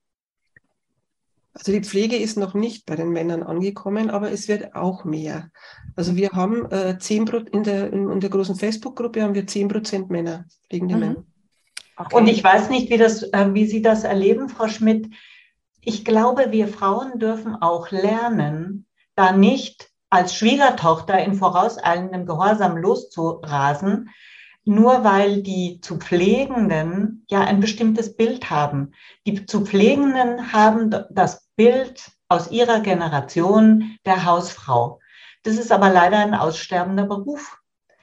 Also die Pflege ist noch nicht bei den Männern angekommen, aber es wird auch mehr. Also wir haben 10% in der großen Facebook-Gruppe haben wir 10% Männer, pflegende Männer. Okay. Und ich weiß nicht, wie Sie das erleben, Frau Schmidt. Ich glaube, wir Frauen dürfen auch lernen, da nicht als Schwiegertochter in vorauseilendem Gehorsam loszurasen, nur weil die zu Pflegenden ja ein bestimmtes Bild haben. Die zu Pflegenden haben das Bild aus ihrer Generation der Hausfrau. Das ist aber leider ein aussterbender Beruf.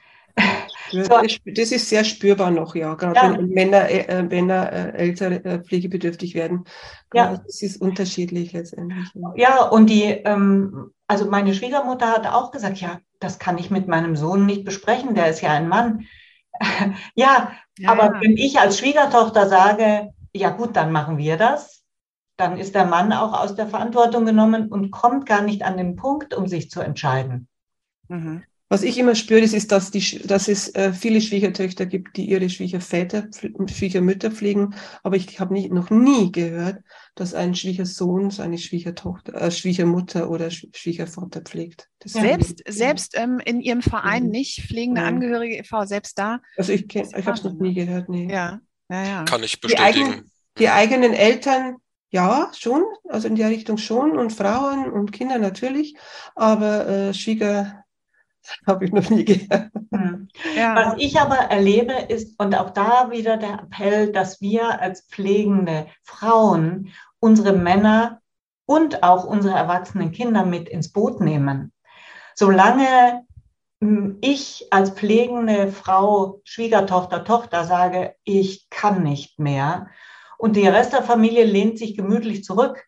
Das ist sehr spürbar noch, ja, gerade wenn Männer älter pflegebedürftig werden. Ja. Das ist unterschiedlich letztendlich. Ja, und also meine Schwiegermutter hat auch gesagt, ja, das kann ich mit meinem Sohn nicht besprechen, der ist ja ein Mann. Aber wenn ich als Schwiegertochter sage, ja gut, dann machen wir das, dann ist der Mann auch aus der Verantwortung genommen und kommt gar nicht an den Punkt, um sich zu entscheiden. Mhm. Was ich immer spüre, ist, dass es viele Schwiegertöchter gibt, die ihre Schwiegermütter pflegen. Aber ich habe noch nie gehört, dass ein Schwiegersohn seine Schwiegermutter oder Schwiegervater pflegt. Selbst in Ihrem Verein nicht pflegende Angehörige e.V., selbst da? Also ich habe es noch nie gehört, nee. Ja. Kann ich bestätigen. Die eigenen Eltern, ja, schon, also in der Richtung schon und Frauen und Kinder natürlich, aber Schwieger habe ich noch nie gehört. Ja. Was ich aber erlebe ist, und auch da wieder der Appell, dass wir als pflegende Frauen unsere Männer und auch unsere erwachsenen Kinder mit ins Boot nehmen. Solange ich als pflegende Frau, Schwiegertochter, Tochter sage, ich kann nicht mehr und der Rest der Familie lehnt sich gemütlich zurück,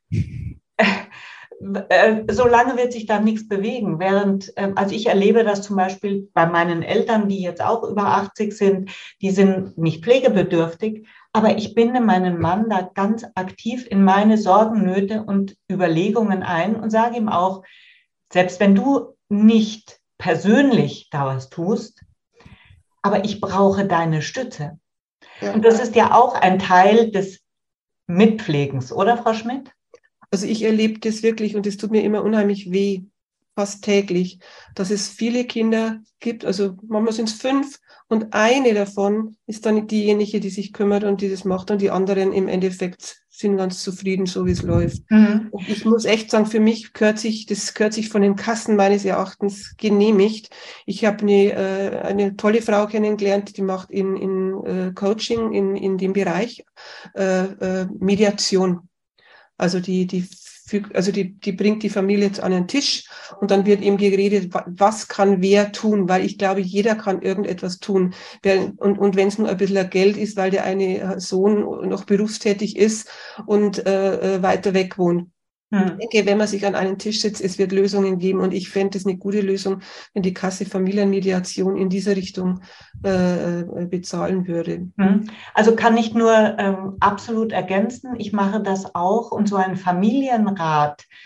solange wird sich da nichts bewegen. Also ich erlebe das zum Beispiel bei meinen Eltern, die jetzt auch über 80 sind, die sind nicht pflegebedürftig, aber ich binde meinen Mann da ganz aktiv in meine Sorgen, Nöte und Überlegungen ein und sage ihm auch, selbst wenn du nicht persönlich da was tust, aber ich brauche deine Stütze. Ja. Und das ist ja auch ein Teil des Mitpflegens, oder Frau Schmidt? Also ich erlebe das wirklich und es tut mir immer unheimlich weh, fast täglich, dass es viele Kinder gibt, also manchmal sind es 5 und eine davon ist dann diejenige, die sich kümmert und die das macht und die anderen im Endeffekt sind ganz zufrieden, so wie es läuft. Mhm. Und ich muss echt sagen, für mich gehört sich von den Kassen meines Erachtens genehmigt. Ich habe eine tolle Frau kennengelernt, die macht in Coaching in dem Bereich Mediation. Also die bringt die Familie jetzt an den Tisch und dann wird eben geredet, was kann wer tun, weil ich glaube, jeder kann irgendetwas tun. Und wenn es nur ein bisschen Geld ist, weil der eine Sohn noch berufstätig ist und weiter weg wohnt. Ich denke, wenn man sich an einen Tisch setzt, es wird Lösungen geben und ich fände es eine gute Lösung, wenn die Kasse Familienmediation in dieser Richtung bezahlen würde. Also kann ich nur absolut ergänzen. Ich mache das auch und so ein Familienrat,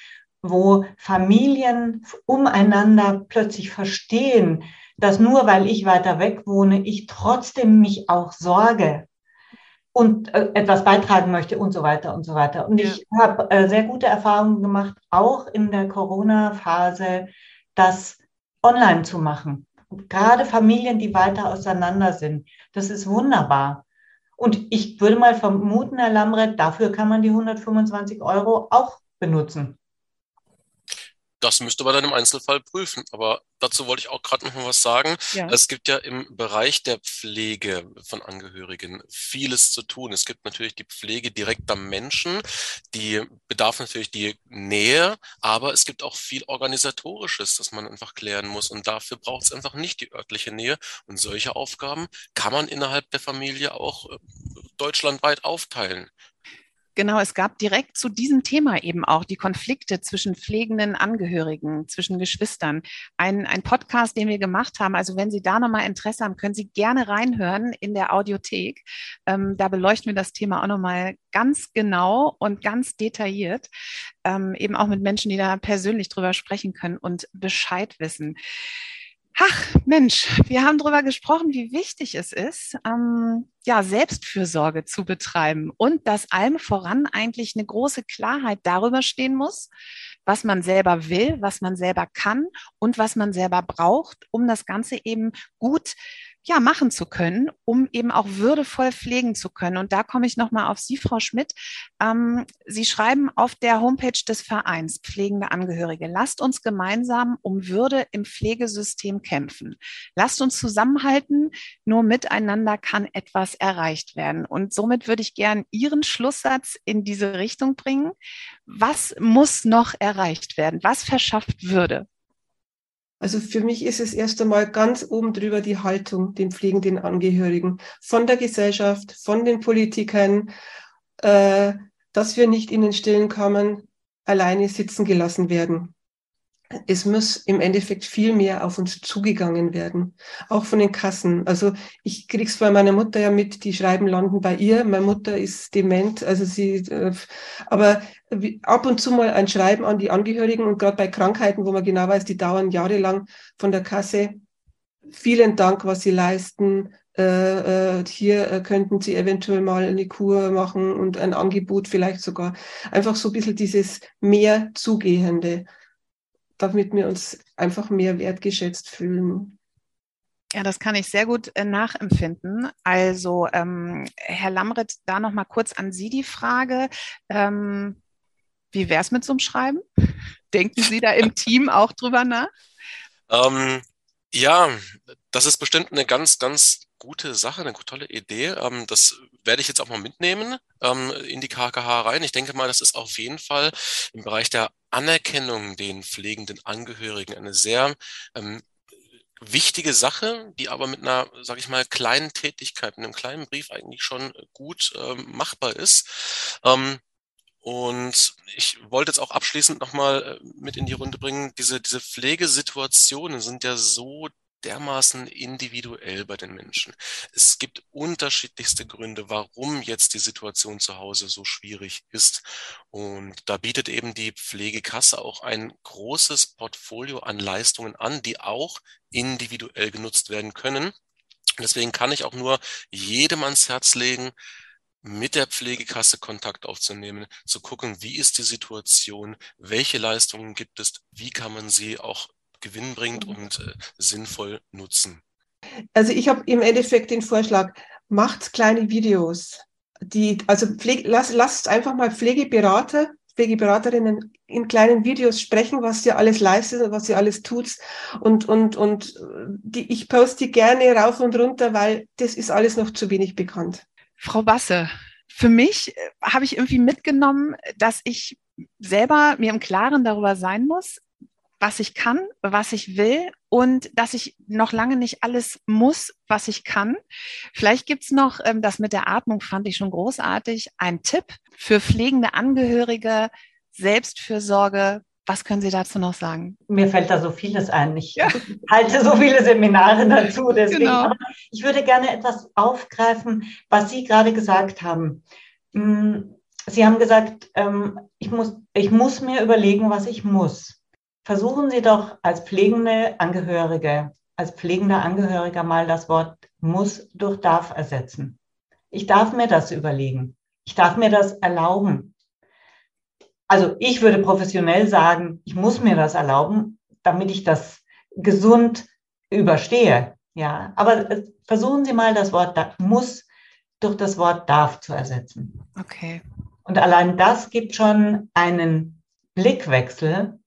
wo Familien umeinander plötzlich verstehen, dass nur weil ich weiter weg wohne, ich trotzdem mich auch sorge und etwas beitragen möchte und so weiter und so weiter. Und ich habe sehr gute Erfahrungen gemacht, auch in der Corona-Phase, das online zu machen. Und gerade Familien, die weiter auseinander sind, das ist wunderbar. Und ich würde mal vermuten, Herr Lamret, dafür kann man die 125 € auch benutzen. Das müsste man dann im Einzelfall prüfen. Aber dazu wollte ich auch gerade noch mal was sagen. Ja. Es gibt ja im Bereich der Pflege von Angehörigen vieles zu tun. Es gibt natürlich die Pflege direkt am Menschen, die bedarf natürlich die Nähe, aber es gibt auch viel Organisatorisches, das man einfach klären muss. Und dafür braucht es einfach nicht die örtliche Nähe. Und solche Aufgaben kann man innerhalb der Familie auch deutschlandweit aufteilen. Genau, es gab direkt zu diesem Thema eben auch die Konflikte zwischen pflegenden Angehörigen, zwischen Geschwistern. Ein Podcast, den wir gemacht haben. Also wenn Sie da nochmal Interesse haben, können Sie gerne reinhören in der Audiothek. Da beleuchten wir das Thema auch nochmal ganz genau und ganz detailliert. Eben auch mit Menschen, die da persönlich drüber sprechen können und Bescheid wissen. Ach, Mensch, wir haben darüber gesprochen, wie wichtig es ist, Selbstfürsorge zu betreiben und dass allem voran eigentlich eine große Klarheit darüber stehen muss, was man selber will, was man selber kann und was man selber braucht, um das Ganze eben gut machen zu können, um eben auch würdevoll pflegen zu können. Und da komme ich nochmal auf Sie, Frau Schmidt. Sie schreiben auf der Homepage des Vereins Pflegende Angehörige: Lasst uns gemeinsam um Würde im Pflegesystem kämpfen. Lasst uns zusammenhalten. Nur miteinander kann etwas erreicht werden. Und somit würde ich gern Ihren Schlusssatz in diese Richtung bringen. Was muss noch erreicht werden? Was verschafft Würde? Also für mich ist es erst einmal ganz oben drüber die Haltung den pflegenden Angehörigen von der Gesellschaft, von den Politikern, dass wir nicht in den stillen Kammern alleine sitzen gelassen werden. Es muss im Endeffekt viel mehr auf uns zugegangen werden, auch von den Kassen. Also ich krieg's bei meiner Mutter ja mit, die Schreiben landen bei ihr. Meine Mutter ist dement, also aber ab und zu mal ein Schreiben an die Angehörigen und gerade bei Krankheiten, wo man genau weiß, die dauern jahrelang, von der Kasse: Vielen Dank, was Sie leisten. Hier könnten Sie eventuell mal eine Kur machen und ein Angebot vielleicht sogar. Einfach so ein bisschen dieses mehr Zugehende, damit wir uns einfach mehr wertgeschätzt fühlen. Ja, das kann ich sehr gut nachempfinden. Also, Herr Lamret, da noch mal kurz an Sie die Frage. Wie wäre es mit so einem Schreiben? Denken Sie da im Team auch drüber nach? Ja, das ist bestimmt eine ganz, ganz gute Sache, eine tolle Idee. Das werde ich jetzt auch mal mitnehmen in die KKH rein. Ich denke mal, das ist auf jeden Fall im Bereich der Anerkennung den pflegenden Angehörigen eine sehr wichtige Sache, die aber mit einer, sage ich mal, kleinen Tätigkeit, mit einem kleinen Brief eigentlich schon gut machbar ist. Und ich wollte jetzt auch abschließend nochmal mit in die Runde bringen, diese Pflegesituationen sind ja so dermaßen individuell bei den Menschen. Es gibt unterschiedlichste Gründe, warum jetzt die Situation zu Hause so schwierig ist. Und da bietet eben die Pflegekasse auch ein großes Portfolio an Leistungen an, die auch individuell genutzt werden können. Und deswegen kann ich auch nur jedem ans Herz legen, mit der Pflegekasse Kontakt aufzunehmen, zu gucken, wie ist die Situation, welche Leistungen gibt es, wie kann man sie auch gewinnbringend und sinnvoll nutzen. Also ich habe im Endeffekt den Vorschlag: Macht kleine Videos. Lasst einfach mal Pflegeberaterinnen in kleinen Videos sprechen, was ihr alles leistet und was ihr alles tut. Und ich poste die gerne rauf und runter, weil das ist alles noch zu wenig bekannt. Frau Basse, für mich habe ich irgendwie mitgenommen, dass ich selber mir im Klaren darüber sein muss, was ich kann, was ich will und dass ich noch lange nicht alles muss, was ich kann. Vielleicht gibt's noch, das mit der Atmung fand ich schon großartig, ein Tipp für pflegende Angehörige, Selbstfürsorge. Was können Sie dazu noch sagen? Mir fällt da so vieles ein. Ich halte so viele Seminare dazu. Deswegen. Genau. Aber ich würde gerne etwas aufgreifen, was Sie gerade gesagt haben. Sie haben gesagt, ich muss mir überlegen, was ich muss. Versuchen Sie doch als pflegender Angehöriger mal das Wort muss durch darf ersetzen. Ich darf mir das überlegen. Ich darf mir das erlauben. Also ich würde professionell sagen, ich muss mir das erlauben, damit ich das gesund überstehe. Ja, aber versuchen Sie mal das Wort muss durch das Wort darf zu ersetzen. Okay. Und allein das gibt schon einen Blickwechsel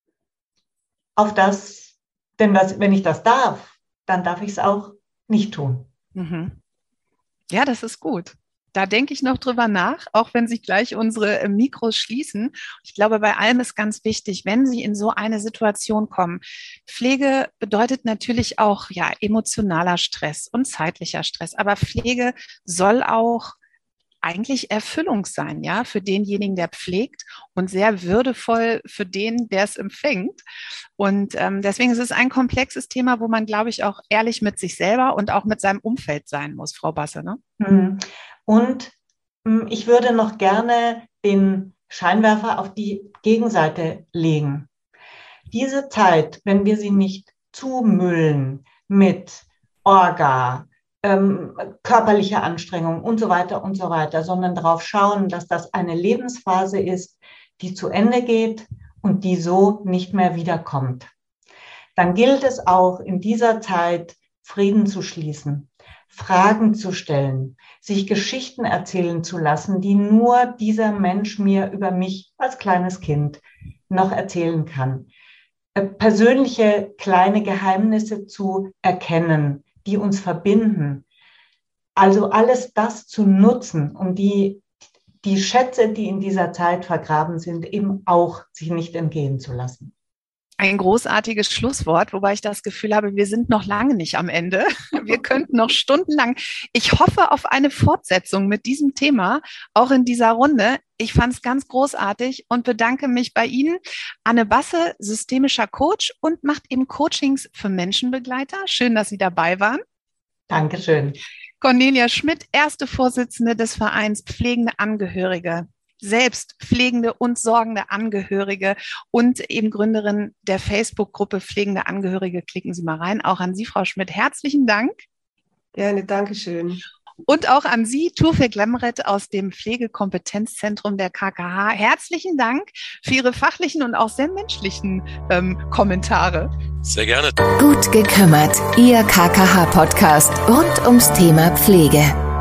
auf das, denn wenn ich das darf, dann darf ich es auch nicht tun. Mhm. Ja, das ist gut. Da denke ich noch drüber nach, auch wenn sich gleich unsere Mikros schließen. Ich glaube, bei allem ist ganz wichtig, wenn Sie in so eine Situation kommen. Pflege bedeutet natürlich auch emotionaler Stress und zeitlicher Stress. Aber Pflege soll auch eigentlich Erfüllung sein, ja, für denjenigen, der pflegt und sehr würdevoll für den, der es empfängt. Und deswegen ist es ein komplexes Thema, wo man, glaube ich, auch ehrlich mit sich selber und auch mit seinem Umfeld sein muss, Frau Basse, ne? Und ich würde noch gerne den Scheinwerfer auf die Gegenseite legen. Diese Zeit, wenn wir sie nicht zumüllen mit Orga, körperliche Anstrengung und so weiter, sondern darauf schauen, dass das eine Lebensphase ist, die zu Ende geht und die so nicht mehr wiederkommt. Dann gilt es auch in dieser Zeit, Frieden zu schließen, Fragen zu stellen, sich Geschichten erzählen zu lassen, die nur dieser Mensch mir über mich als kleines Kind noch erzählen kann. Persönliche kleine Geheimnisse zu erkennen, die uns verbinden. Also alles das zu nutzen, um die Schätze, die in dieser Zeit vergraben sind, eben auch sich nicht entgehen zu lassen. Ein großartiges Schlusswort, wobei ich das Gefühl habe, wir sind noch lange nicht am Ende. Wir könnten noch stundenlang. Ich hoffe auf eine Fortsetzung mit diesem Thema, auch in dieser Runde. Ich fand es ganz großartig und bedanke mich bei Ihnen. Anne Basse, systemischer Coach und macht eben Coachings für Menschenbegleiter. Schön, dass Sie dabei waren. Dankeschön. Cornelia Schmidt, erste Vorsitzende des Vereins Pflegende Angehörige. Selbst pflegende und sorgende Angehörige und eben Gründerin der Facebook-Gruppe Pflegende Angehörige. Klicken Sie mal rein. Auch an Sie, Frau Schmidt, herzlichen Dank. Gerne, Dankeschön. Und auch an Sie, Tufek Lemret aus dem Pflegekompetenzzentrum der KKH. Herzlichen Dank für Ihre fachlichen und auch sehr menschlichen Kommentare. Sehr gerne. Gut gekümmert. Ihr KKH-Podcast rund ums Thema Pflege.